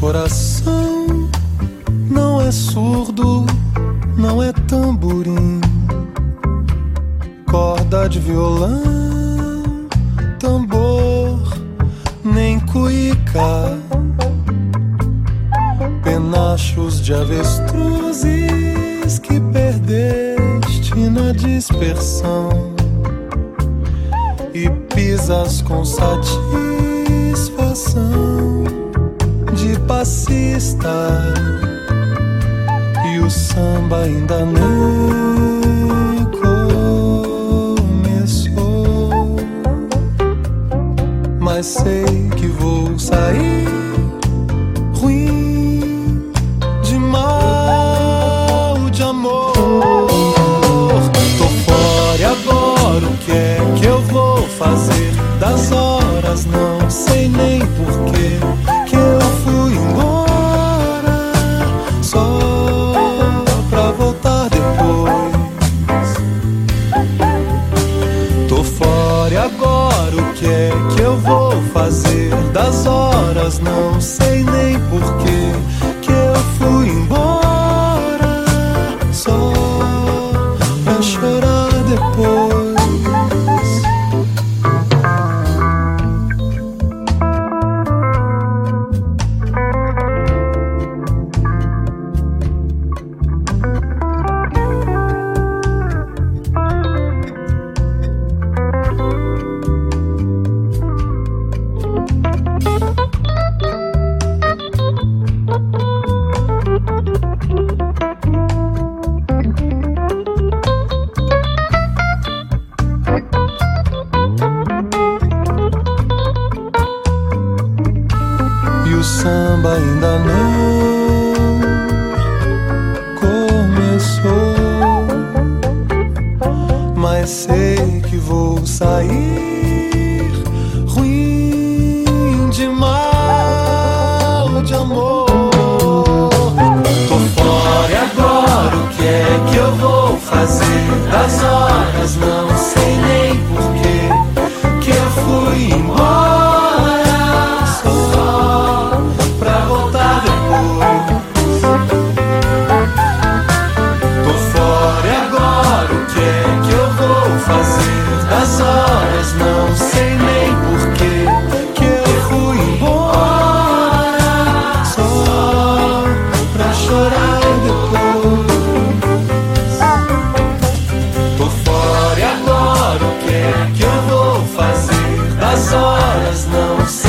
coração não é surdo, não é tamborim, corda de violão, tambor, nem cuíca, penachos de avestruzes que perdeste na dispersão e pisas com satisfação de passista, e o samba ainda nem começou, mas sei que vou sair ruim de mal de amor. Tô fora e agora o que é que eu vou fazer das horas? Não sei nem porquê que eu fui embora, só pra voltar depois. Tô fora e agora o que é que eu vou fazer das horas? Não sei nem porquê que eu fui embora, só pra chorar depois. E o samba ainda não começou, mas sei que vou sair ruim de mal de amor. Tô fora e agora o que é que eu vou fazer das horas? Não sei nem porquê que eu fui embora, pra voltar depois. Tô fora e agora o que é que eu vou fazer das horas? Não sei nem porquê que eu fui embora, só pra chorar depois. Tô fora e agora o que é que eu vou fazer das horas? Não sei